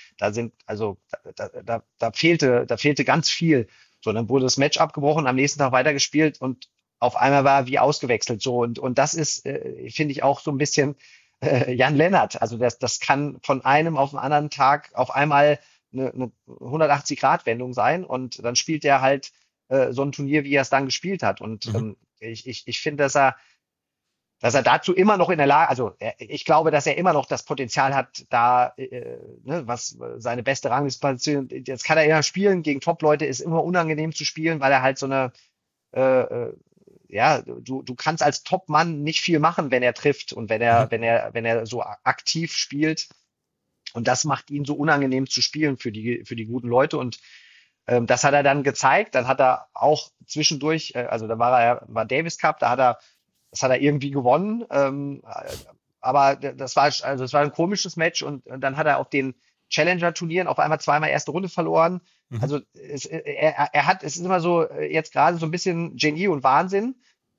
da fehlte ganz viel. So, dann wurde das Match abgebrochen, am nächsten Tag weitergespielt und auf einmal war er wie ausgewechselt. So, und das ist, finde ich, auch so ein bisschen Jan Lennart. Also das kann von einem auf den anderen Tag auf einmal eine 180-Grad-Wendung sein und dann spielt er halt so ein Turnier, wie er es dann gespielt hat. Und ich finde, dass er dazu immer noch in der Lage, also ich glaube, dass er immer noch das Potenzial hat, da, was seine beste Ranglistenposition, jetzt kann er immer spielen, gegen Top-Leute ist immer unangenehm zu spielen, weil er halt so eine, du kannst als Top-Mann nicht viel machen, wenn er trifft und wenn er so aktiv spielt und das macht ihn so unangenehm zu spielen für die guten Leute und Das hat er dann gezeigt. Dann hat er auch zwischendurch, also da war Davis Cup, das hat er irgendwie gewonnen. Aber das war ein komisches Match und dann hat er auf den Challenger-Turnieren auf einmal zweimal erste Runde verloren. Also es ist immer so jetzt gerade so ein bisschen Genie und Wahnsinn.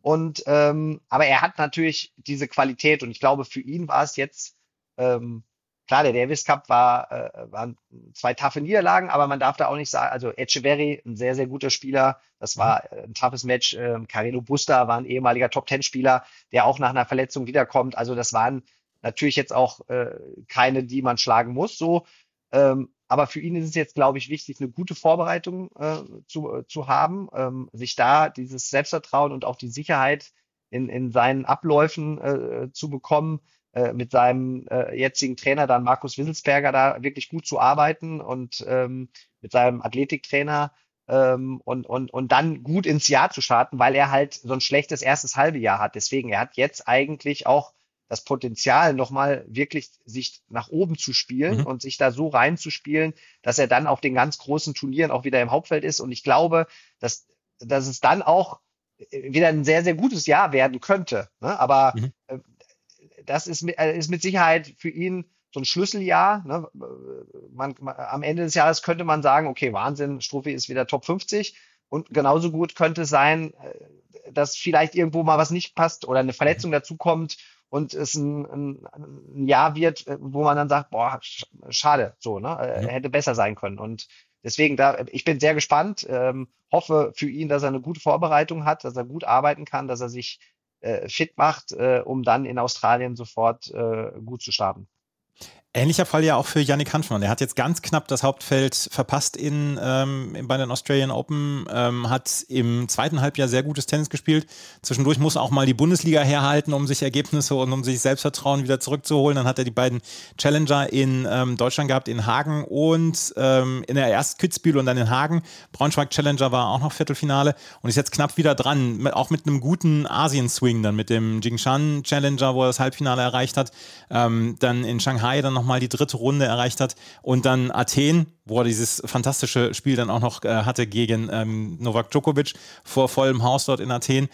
Aber er hat natürlich diese Qualität und ich glaube, für ihn war es jetzt klar, der Davis Cup waren zwei taffe Niederlagen, aber man darf da auch nicht sagen, also Etcheverry, ein sehr, sehr guter Spieler, das war ein toughes Match. Carreno Busta war ein ehemaliger Top-10-Spieler, der auch nach einer Verletzung wiederkommt. Also das waren natürlich jetzt auch keine, die man schlagen muss, so. Aber für ihn ist es jetzt, glaube ich, wichtig, eine gute Vorbereitung zu haben, sich da dieses Selbstvertrauen und auch die Sicherheit in seinen Abläufen zu bekommen, mit seinem jetzigen Trainer dann Markus Wisselsberger da wirklich gut zu arbeiten und mit seinem Athletiktrainer und dann gut ins Jahr zu starten, weil er halt so ein schlechtes erstes halbe Jahr hat. Deswegen, er hat jetzt eigentlich auch das Potenzial, nochmal wirklich sich nach oben zu spielen und sich da so reinzuspielen, dass er dann auf den ganz großen Turnieren auch wieder im Hauptfeld ist. Und ich glaube, dass es dann auch wieder ein sehr, sehr gutes Jahr werden könnte. Ne? Aber das ist mit Sicherheit für ihn so ein Schlüsseljahr. Ne? Am Ende des Jahres könnte man sagen, okay, Wahnsinn, Struffi ist wieder Top 50. Und genauso gut könnte es sein, dass vielleicht irgendwo mal was nicht passt oder eine Verletzung dazu kommt und es ein Jahr wird, wo man dann sagt, boah, schade, so, ne? Hätte besser sein können. Und deswegen, ich bin sehr gespannt, hoffe für ihn, dass er eine gute Vorbereitung hat, dass er gut arbeiten kann, dass er sich fit macht, um dann in Australien sofort gut zu starten. Ähnlicher Fall ja auch für Yannick Hanfmann. Er hat jetzt ganz knapp das Hauptfeld verpasst bei den Australian Open, hat im zweiten Halbjahr sehr gutes Tennis gespielt. Zwischendurch muss auch mal die Bundesliga herhalten, um sich Ergebnisse und um sich Selbstvertrauen wieder zurückzuholen. Dann hat er die beiden Challenger in Deutschland gehabt, in Hagen und in der erst Kitzbühel und dann in Hagen. Braunschweig Challenger war auch noch Viertelfinale und ist jetzt knapp wieder dran, auch mit einem guten Asien-Swing dann mit dem Jingshan Challenger, wo er das Halbfinale erreicht hat. Dann in Shanghai dann nochmal die dritte Runde erreicht hat und dann Athen, wo er dieses fantastische Spiel dann auch noch hatte gegen Novak Djokovic vor vollem Haus dort in Athen.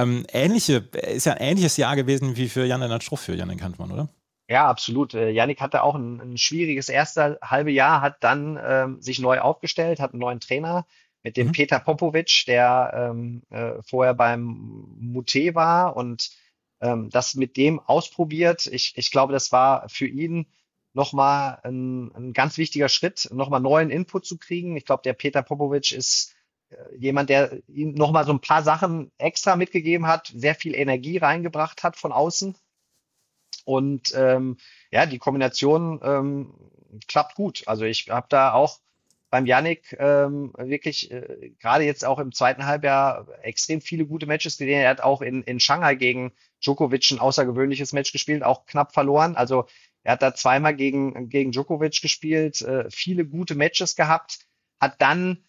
Ist ja ein ähnliches Jahr gewesen wie für Jan-Lennart Struff für Yannick Hanfmann, oder? Ja, absolut. Yannick hatte auch ein schwieriges erste halbe Jahr, hat dann sich neu aufgestellt, hat einen neuen Trainer mit dem Peter Popovic, der vorher beim Mute war und das mit dem ausprobiert. Ich glaube, das war für ihn nochmal ein ganz wichtiger Schritt, nochmal neuen Input zu kriegen. Ich glaube, der Peter Popovic ist jemand, der ihm nochmal so ein paar Sachen extra mitgegeben hat, sehr viel Energie reingebracht hat von außen. Und die Kombination klappt gut. Also ich habe da auch beim Yannick wirklich gerade jetzt auch im zweiten Halbjahr extrem viele gute Matches gesehen. Er hat auch in Shanghai gegen Djokovic ein außergewöhnliches Match gespielt, auch knapp verloren. Also er hat da zweimal gegen Djokovic gespielt, viele gute Matches gehabt, hat dann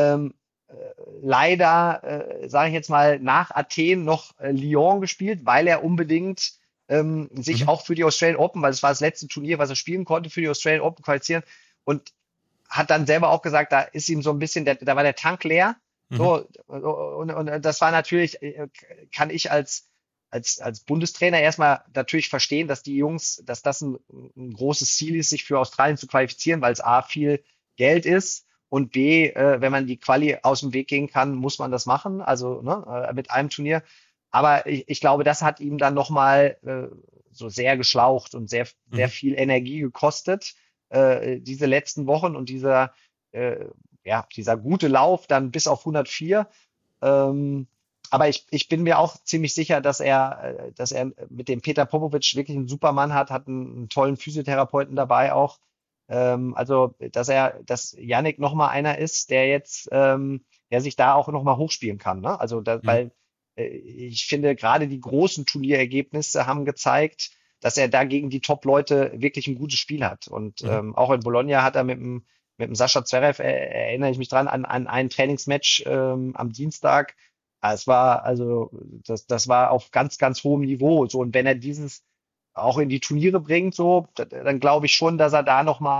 leider, sage ich jetzt mal, nach Athen noch Lyon gespielt, weil er unbedingt sich auch für die Australian Open, weil es war das letzte Turnier, was er spielen konnte, für die Australian Open qualifizieren und hat dann selber auch gesagt, da ist ihm so ein bisschen, da war der Tank leer. So, und das war natürlich, kann ich als Bundestrainer erstmal natürlich verstehen, dass die Jungs, dass das ein großes Ziel ist, sich für Australien zu qualifizieren, weil es A, viel Geld ist und B, wenn man die Quali aus dem Weg gehen kann, muss man das machen, also mit einem Turnier. Aber ich glaube, das hat ihm dann nochmal so sehr geschlaucht und sehr viel Energie gekostet, diese letzten Wochen und dieser gute Lauf dann bis auf 104. Aber ich bin mir auch ziemlich sicher, dass er mit dem Peter Popovic wirklich einen Supermann hat einen tollen Physiotherapeuten dabei auch. Also, dass Yannick nochmal einer ist, der jetzt, der sich da auch nochmal hochspielen kann, ne? Also, weil ich finde, gerade die großen Turnierergebnisse haben gezeigt, dass er da gegen die Top-Leute wirklich ein gutes Spiel hat. Und auch in Bologna hat er mit dem Sascha Zverev, erinnere ich mich dran, an ein Trainingsmatch am Dienstag. Das war auf ganz, ganz hohem Niveau. So, und wenn er dieses auch in die Turniere bringt, so, dann glaube ich schon, dass er da nochmal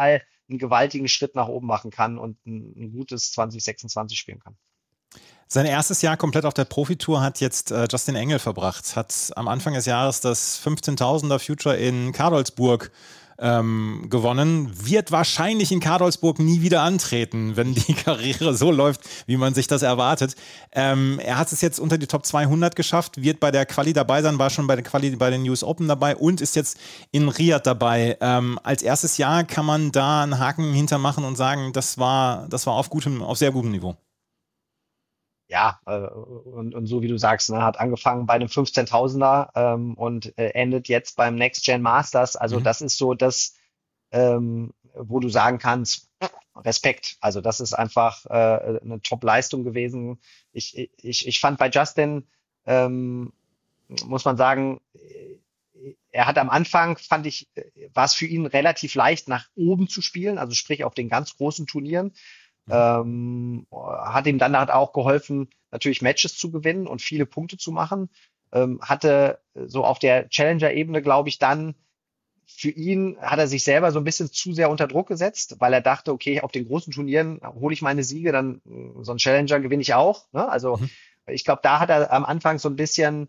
einen gewaltigen Schritt nach oben machen kann und ein gutes 2026 spielen kann. Sein erstes Jahr komplett auf der Profitour hat jetzt Justin Engel verbracht, hat am Anfang des Jahres das 15.000er Future in Kadolsburg gewonnen, wird wahrscheinlich in Kadolsburg nie wieder antreten, wenn die Karriere so läuft, wie man sich das erwartet. Er hat es jetzt unter die Top 200 geschafft, wird bei der Quali dabei sein, war schon bei der Quali bei den US Open dabei und ist jetzt in Riyadh dabei. Als erstes Jahr kann man da einen Haken hintermachen und sagen, das war auf sehr gutem Niveau. Ja, und so wie du sagst, ne, hat angefangen bei einem 15.000er und endet jetzt beim Next Gen Masters. Also das ist so das, wo du sagen kannst, Respekt. Also das ist einfach eine Top-Leistung gewesen. Ich fand bei Justin, muss man sagen, er hat am Anfang, fand ich, war es für ihn relativ leicht, nach oben zu spielen, also sprich auf den ganz großen Turnieren. Hat ihm dann halt auch geholfen, natürlich Matches zu gewinnen und viele Punkte zu machen. Hatte so auf der Challenger-Ebene, glaube ich, dann für ihn hat er sich selber so ein bisschen zu sehr unter Druck gesetzt, weil er dachte, okay, auf den großen Turnieren hole ich meine Siege, dann so ein Challenger gewinne ich auch. Ne? Also ich glaube, da hat er am Anfang so ein bisschen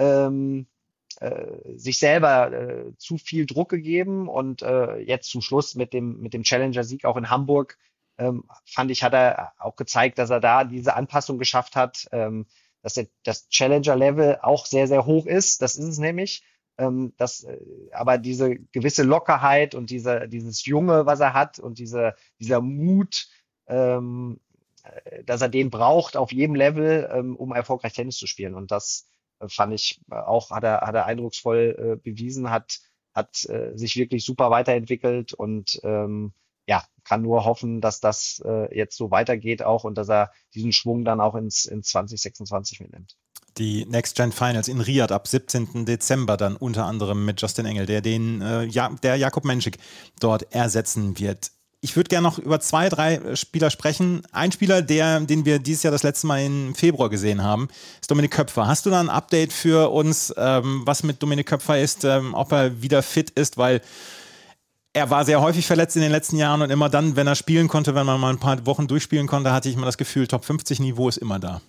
sich selber zu viel Druck gegeben und jetzt zum Schluss mit dem Challenger-Sieg auch in Hamburg fand ich, hat er auch gezeigt, dass er da diese Anpassung geschafft hat, dass das Challenger-Level auch sehr, sehr hoch ist. Das ist es nämlich. Aber diese gewisse Lockerheit und dieses Junge, was er hat und dieser Mut, dass er den braucht auf jedem Level, um erfolgreich Tennis zu spielen. Und das fand ich auch, hat er eindrucksvoll bewiesen, hat sich wirklich super weiterentwickelt und kann nur hoffen, dass das jetzt so weitergeht auch und dass er diesen Schwung dann auch ins 2026 mitnimmt. Die Next Gen Finals in Riyadh ab 17. Dezember dann unter anderem mit Justin Engel, der der Jakub Menschik dort ersetzen wird. Ich würde gerne noch über 2, 3 Spieler sprechen. Ein Spieler, den wir dieses Jahr das letzte Mal im Februar gesehen haben, ist Dominik Köpfer. Hast du da ein Update für uns, was mit Dominik Köpfer ist, ob er wieder fit ist, weil er war sehr häufig verletzt in den letzten Jahren und immer dann, wenn er spielen konnte, wenn man mal ein paar Wochen durchspielen konnte, hatte ich immer das Gefühl, Top 50 Niveau ist immer da.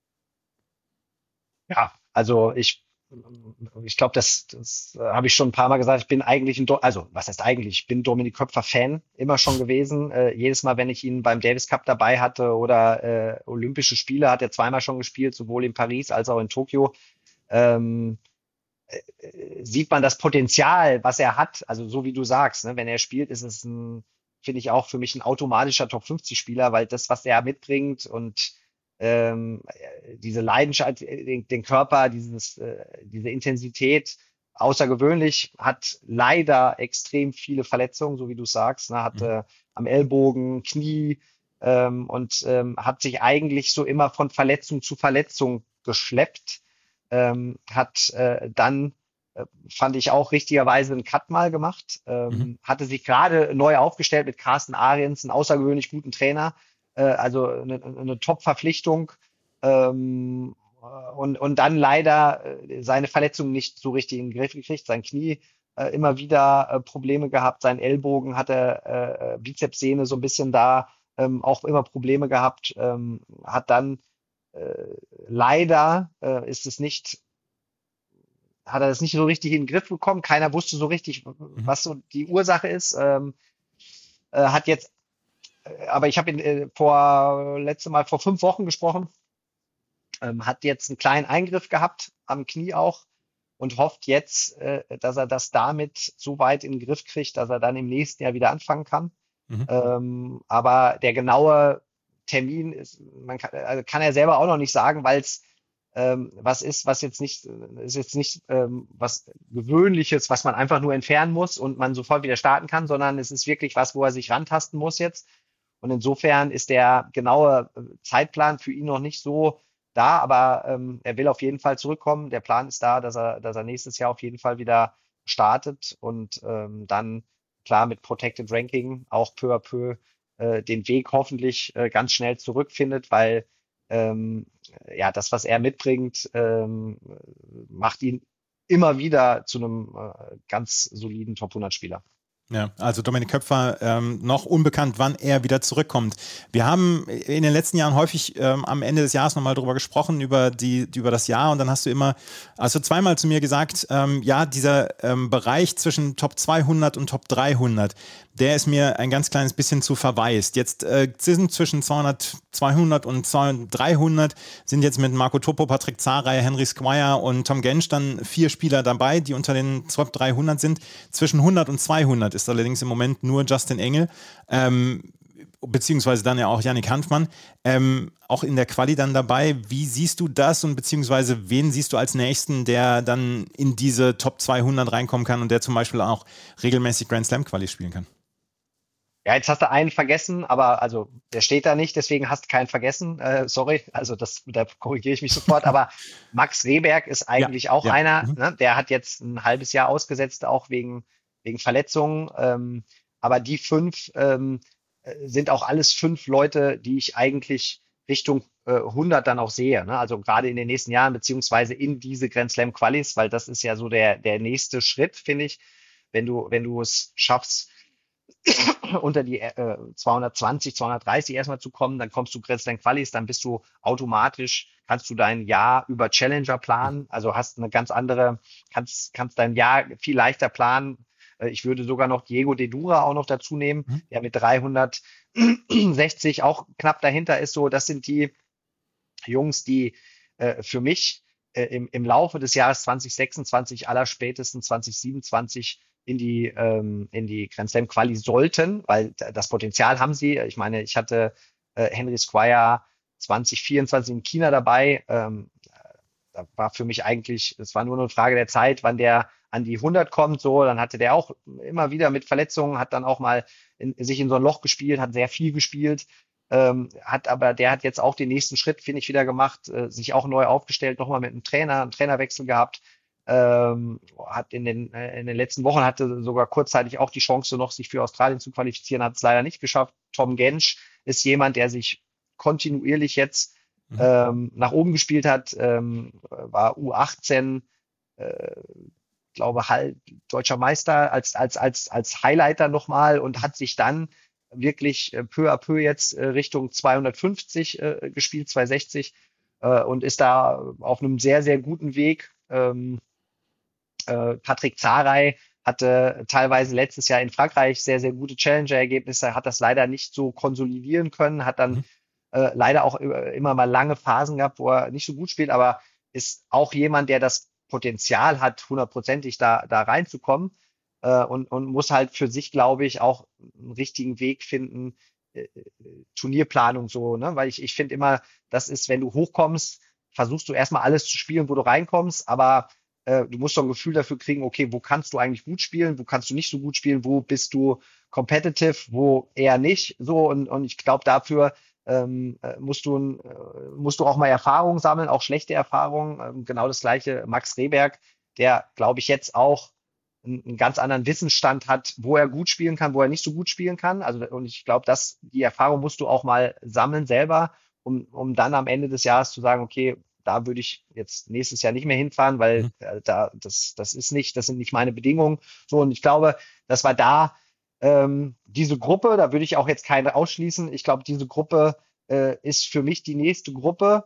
Ja, also ich glaube, das habe ich schon ein paar Mal gesagt. Ich bin eigentlich was heißt eigentlich? Ich bin Dominik Köpfer Fan, immer schon gewesen. Jedes Mal, wenn ich ihn beim Davis Cup dabei hatte oder Olympische Spiele, hat er zweimal schon gespielt, sowohl in Paris als auch in Tokio. Sieht man das Potenzial, was er hat. Also so wie du sagst, ne, wenn er spielt, ist es finde ich auch für mich ein automatischer Top 50 Spieler, weil das, was er mitbringt und diese Leidenschaft, den Körper, diese Intensität, außergewöhnlich, hat leider extrem viele Verletzungen, so wie du sagst, ne, hat am Ellbogen, Knie und hat sich eigentlich so immer von Verletzung zu Verletzung geschleppt, hat dann fand ich auch richtigerweise einen Cut mal gemacht, hatte sich gerade neu aufgestellt mit Carsten Ariens, einen außergewöhnlich guten Trainer, also eine Top-Verpflichtung und dann leider seine Verletzung nicht so richtig in den Griff gekriegt, sein Knie immer wieder Probleme gehabt, sein Ellbogen hatte Bizepssehne so ein bisschen da auch immer Probleme gehabt, hat dann leider hat er das nicht so richtig in den Griff bekommen, keiner wusste so richtig, was so die Ursache ist, hat jetzt aber ich habe ihn letzte Mal vor 5 Wochen gesprochen, hat jetzt einen kleinen Eingriff gehabt am Knie auch und hofft jetzt, dass er das damit so weit in den Griff kriegt, dass er dann im nächsten Jahr wieder anfangen kann. Aber der genaue Termin kann er selber auch noch nicht sagen, weil es was jetzt nicht was Gewöhnliches, was man einfach nur entfernen muss und man sofort wieder starten kann, sondern es ist wirklich was, wo er sich rantasten muss jetzt. Und insofern ist der genaue Zeitplan für ihn noch nicht so da, aber er will auf jeden Fall zurückkommen. Der Plan ist da, dass er nächstes Jahr auf jeden Fall wieder startet und dann klar mit Protected Ranking auch peu à peu den Weg hoffentlich ganz schnell zurückfindet, weil das, was er mitbringt, macht ihn immer wieder zu einem ganz soliden Top 100 Spieler. Ja, also Dominik Köpfer, noch unbekannt, wann er wieder zurückkommt. Wir haben in den letzten Jahren häufig am Ende des Jahres nochmal drüber gesprochen, über das Jahr, und dann hast du zweimal zu mir gesagt, ja, dieser Bereich zwischen Top 200 und Top 300, der ist mir ein ganz kleines bisschen zu verwaist. Jetzt sind zwischen 200 und 300 sind jetzt mit Marco Toppo, Patrick Zaray, Henry Squire und Tom Gensch dann 4 Spieler dabei, die unter den Top 300 sind. Zwischen 100 und 200 ist allerdings im Moment nur Justin Engel, beziehungsweise dann ja auch Yannick Hanfmann, auch in der Quali dann dabei. Wie siehst du das und beziehungsweise wen siehst du als Nächsten, der dann in diese Top 200 reinkommen kann und der zum Beispiel auch regelmäßig Grand Slam Quali spielen kann? Ja, jetzt hast du einen vergessen, aber also der steht da nicht, deswegen hast du keinen vergessen. Sorry, also da korrigiere ich mich sofort. Aber Max Rehberg ist eigentlich auch einer, ne? Der hat jetzt ein halbes Jahr ausgesetzt, auch wegen Verletzungen. Aber die 5 sind auch alles 5 Leute, die ich eigentlich Richtung 100 dann auch sehe. Ne? Also gerade in den nächsten Jahren, beziehungsweise in diese Grand Slam Qualis, weil das ist ja so der nächste Schritt, finde ich, wenn du es schaffst, unter die 220, 230 erstmal zu kommen, dann kommst du Grand Slam Qualis, dann bist du automatisch, kannst du dein Jahr über Challenger planen, also hast eine ganz andere, kannst dein Jahr viel leichter planen. Ich würde sogar noch Diego de Dura auch noch dazu nehmen, der mit 360 auch knapp dahinter ist. So, das sind die Jungs, die für mich im Laufe des Jahres 2026, allerspätestens 2027 in die Grand Slam Quali sollten, weil das Potenzial haben sie. Ich meine, ich hatte Henry Squire 2024 in China dabei. Da war für mich eigentlich, es war nur eine Frage der Zeit, wann der an die 100 kommt. So, dann hatte der auch immer wieder mit Verletzungen, hat dann auch mal sich in so ein Loch gespielt, hat sehr viel gespielt. Der hat jetzt auch den nächsten Schritt, finde ich, wieder gemacht, sich auch neu aufgestellt, nochmal mit einem Trainerwechsel gehabt. Hat in den letzten Wochen hatte sogar kurzzeitig auch die Chance, noch sich für Australien zu qualifizieren, hat es leider nicht geschafft. Tom Gensch ist jemand, der sich kontinuierlich jetzt nach oben gespielt hat, war U18, glaube deutscher Meister als Highlighter nochmal und hat sich dann wirklich peu à peu jetzt Richtung 250 gespielt, 260 und ist da auf einem sehr, sehr guten Weg. Patrick Zaray hatte teilweise letztes Jahr in Frankreich sehr, sehr gute Challenger-Ergebnisse, hat das leider nicht so konsolidieren können, hat dann leider auch immer mal lange Phasen gehabt, wo er nicht so gut spielt, aber ist auch jemand, der das Potenzial hat, 100%ig da reinzukommen und muss halt für sich, glaube ich, auch einen richtigen Weg finden, Turnierplanung so, ne? Weil ich finde immer, das ist, wenn du hochkommst, versuchst du erstmal alles zu spielen, wo du reinkommst, aber du musst doch ein Gefühl dafür kriegen, okay, wo kannst du eigentlich gut spielen, wo kannst du nicht so gut spielen, wo bist du competitive, wo eher nicht, so und ich glaube, dafür musst du auch mal Erfahrungen sammeln, auch schlechte Erfahrungen, genau das gleiche Max Rehberg, der, glaube ich, jetzt auch einen ganz anderen Wissensstand hat, wo er gut spielen kann, wo er nicht so gut spielen kann, also und ich glaube, die Erfahrung musst du auch mal sammeln selber, um dann am Ende des Jahres zu sagen, okay, da würde ich jetzt nächstes Jahr nicht mehr hinfahren, weil das sind nicht meine Bedingungen. So, und ich glaube, das war da diese Gruppe, da würde ich auch jetzt keine ausschließen. Ich glaube, diese Gruppe ist für mich die nächste Gruppe,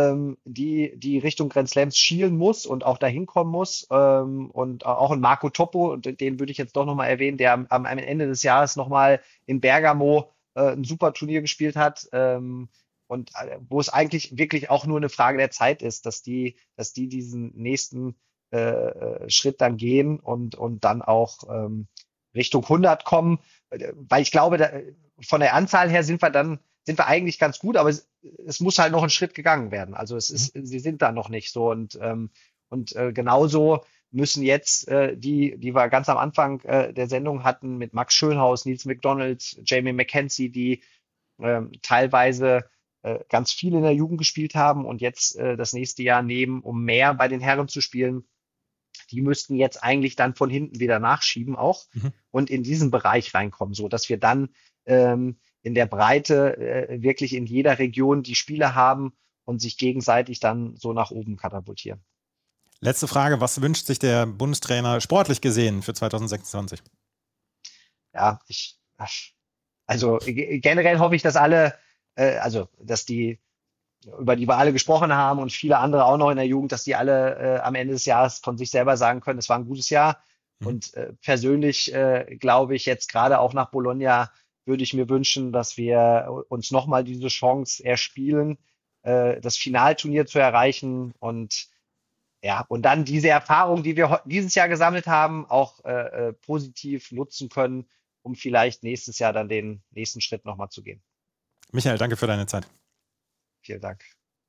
die Richtung Grand Slams schielen muss und auch dahin kommen muss. Und auch ein Marco Toppo, den würde ich jetzt doch nochmal erwähnen, der am Ende des Jahres nochmal in Bergamo ein super Turnier gespielt hat. Und wo es eigentlich wirklich auch nur eine Frage der Zeit ist, dass die diesen nächsten Schritt dann gehen und dann auch Richtung 100 kommen, weil ich glaube, von der Anzahl her sind wir eigentlich ganz gut, aber es muss halt noch ein Schritt gegangen werden. Also sie sind da noch nicht so und genauso müssen jetzt die wir ganz am Anfang der Sendung hatten mit Max Schönhaus, Nils McDonald, Jamie McKenzie, die teilweise ganz viel in der Jugend gespielt haben und jetzt das nächste Jahr nehmen, um mehr bei den Herren zu spielen. Die müssten jetzt eigentlich dann von hinten wieder nachschieben auch und in diesen Bereich reinkommen, so dass wir dann in der Breite wirklich in jeder Region die Spieler haben und sich gegenseitig dann so nach oben katapultieren. Letzte Frage, was wünscht sich der Bundestrainer sportlich gesehen für 2026? ja, also generell hoffe ich, dass alle, dass die, über die wir alle gesprochen haben und viele andere auch noch in der Jugend, dass die alle am Ende des Jahres von sich selber sagen können, es war ein gutes Jahr. Und persönlich glaube ich jetzt gerade auch nach Bologna würde ich mir wünschen, dass wir uns nochmal diese Chance erspielen, das Finalturnier zu erreichen und dann diese Erfahrung, die wir dieses Jahr gesammelt haben, auch positiv nutzen können, um vielleicht nächstes Jahr dann den nächsten Schritt nochmal zu gehen. Michael, danke für deine Zeit. Vielen Dank.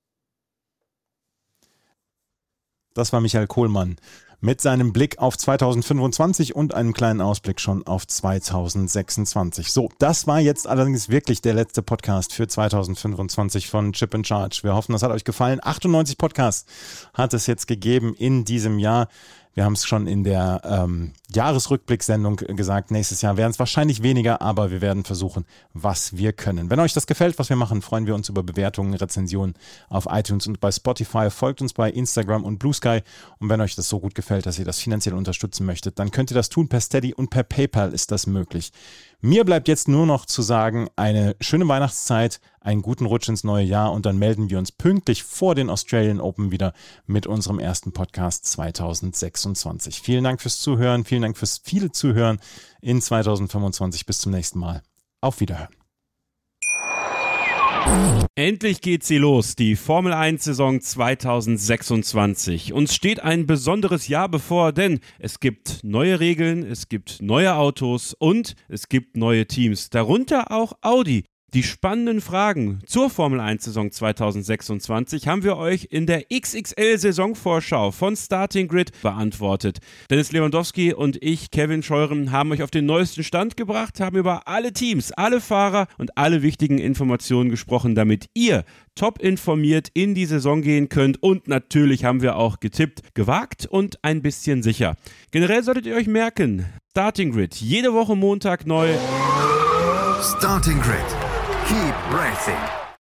Das war Michael Kohlmann mit seinem Blick auf 2025 und einem kleinen Ausblick schon auf 2026. So, das war jetzt allerdings wirklich der letzte Podcast für 2025 von Chip in Charge. Wir hoffen, das hat euch gefallen. 98 Podcasts hat es jetzt gegeben in diesem Jahr. Wir haben es schon in der Jahresrückblicksendung gesagt, nächstes Jahr werden es wahrscheinlich weniger, aber wir werden versuchen, was wir können. Wenn euch das gefällt, was wir machen, freuen wir uns über Bewertungen, Rezensionen auf iTunes und bei Spotify. Folgt uns bei Instagram und Blue Sky. Und wenn euch das so gut gefällt, dass ihr das finanziell unterstützen möchtet, dann könnt ihr das tun. Per Steady und per PayPal ist das möglich. Mir bleibt jetzt nur noch zu sagen, eine schöne Weihnachtszeit, einen guten Rutsch ins neue Jahr und dann melden wir uns pünktlich vor den Australian Open wieder mit unserem ersten Podcast 2026. Vielen Dank fürs Zuhören, vielen Dank fürs viele Zuhören in 2025. Bis zum nächsten Mal. Auf Wiederhören. Endlich geht sie los, die Formel-1-Saison 2026. Uns steht ein besonderes Jahr bevor, denn es gibt neue Regeln, es gibt neue Autos und es gibt neue Teams, darunter auch Audi. Die spannenden Fragen zur Formel-1-Saison 2026 haben wir euch in der XXL-Saisonvorschau von Starting Grid beantwortet. Dennis Lewandowski und ich, Kevin Scheuren, haben euch auf den neuesten Stand gebracht, haben über alle Teams, alle Fahrer und alle wichtigen Informationen gesprochen, damit ihr top informiert in die Saison gehen könnt. Und natürlich haben wir auch getippt, gewagt und ein bisschen sicher. Generell solltet ihr euch merken, Starting Grid, jede Woche Montag neu. Starting Grid. Keep racing.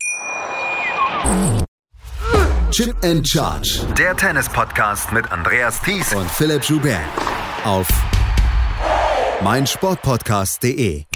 Chip and Charge. Der Tennis-Podcast mit Andreas Thies Und Philipp Joubert auf meinsportpodcast.de.